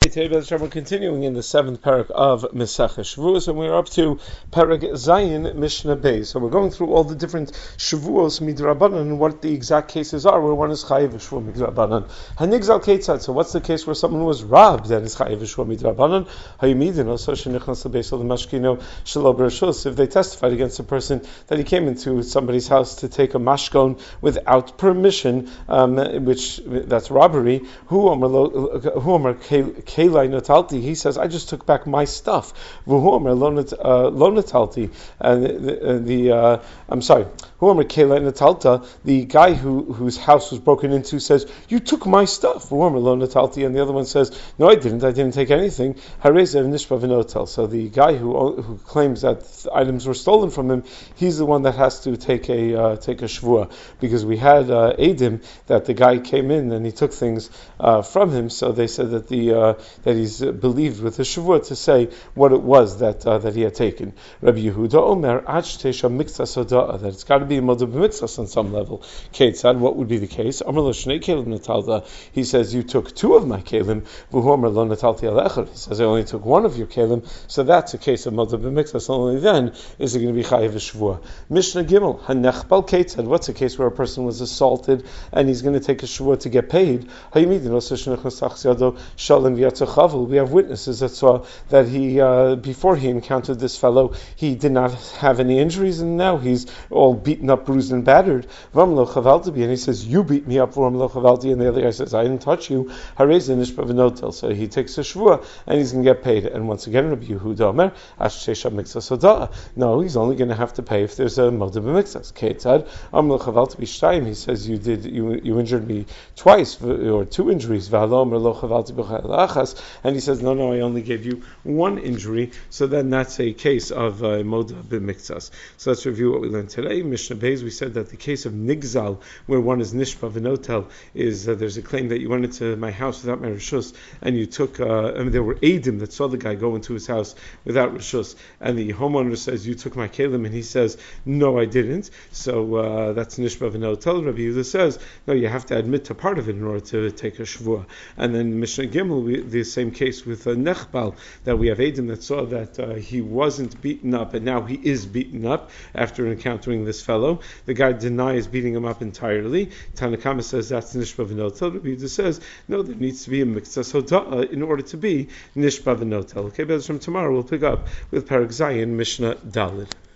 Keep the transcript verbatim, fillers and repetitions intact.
today we're continuing in the seventh parak of Mesachah Shavuos, and we're up to Parak Zayin Mishnah Beis. So we're going through all the different Shavuos Midrabanan and what the exact cases are where one is Chayiv Shavuot Midrabanan. Hanigzal Keitzad. So what's the case where someone was robbed and is Chayiv Shavuot Midrabanan? Hayimidin also Shenichnas LeBeis LeMashkino Shelo B'Reshus. If they testified against a person that he came into somebody's house to take a mashkon without permission, um, which that's robbery. Who Who Omer Kelai Natalti? He says, I just took back my stuff. Who Omer Lo Natalti? And the, the uh, I'm sorry. Who Omer Kelai Natalta? The guy who whose house was broken into says, you took my stuff. Who Omer Lo Natalti? And the other one says, no, I didn't. I didn't take anything. Harezev Nishpa V'Notel. So the guy who who claims that items were stolen from him, he's the one that has to take a uh, take a shvua, because we had uh, Eidim that the guy came in and he took things uh, from him. So they said that the uh, that he's believed with the shavua to say what it was that uh, that he had taken. Rabbi Yehuda Omer Achtesha Mixas Hoda'a, that it's got to be a Moda B'Mitzvahs on some level. Keitzad, what would be the case? Amar Lo Shnei Kelim Natalta. He says, you took two of my kelim. V'hu Omer Lo Natalti Al Echad. He says, I only took one of your kelim. So that's a case of Moda B'Mitzvahs. Only then is it going to be Chayiv Shvua. Mishnah Gimel Hanechbal Keitzad. What's a case where a person was assaulted and he's going to take a shvua to get paid? We have witnesses that saw that he, uh, before he encountered this fellow, he did not have any injuries, and now he's all beaten up, bruised, and battered. And he says, you beat me up, and the other guy says, I didn't touch you. So he takes a shvua, and he's going to get paid. And once again, Rabbi Yehuda Omer, no, he's only going to have to pay if there's a moda b'mixas. He says, you did, you, you injured me twice, or two injuries, and he says, no, no, I only gave you one injury, so then that's a case of uh, moda b'mixas. So let's review what we learned today. Mishnah Beis, we said that the case of nigzal, where one is nishpa v'notel, is uh, there's a claim that you went into my house without my reshus, and you took, uh, I mean, there were eidim that saw the guy go into his house without reshus, and the homeowner says, you took my kelim, and he says, no, I didn't. So uh, that's nishpa v'notel. Rabbi Yehuda says, no, you have to admit to part of it in order to take a shvua. And then Mishnah Gimel, we, the same case with uh, Nechbal, that we have Eidim that saw that uh, he wasn't beaten up, and now he is beaten up after encountering this fellow. The guy denies beating him up entirely. Tanakama says that's Nishpa V'Notel. Rabbi Yehuda says, no, there needs to be a Mixas Hoda'a in order to be Nishpa V'Notel. Okay, but from tomorrow we'll pick up with Parak Zayin Mishnah Daled.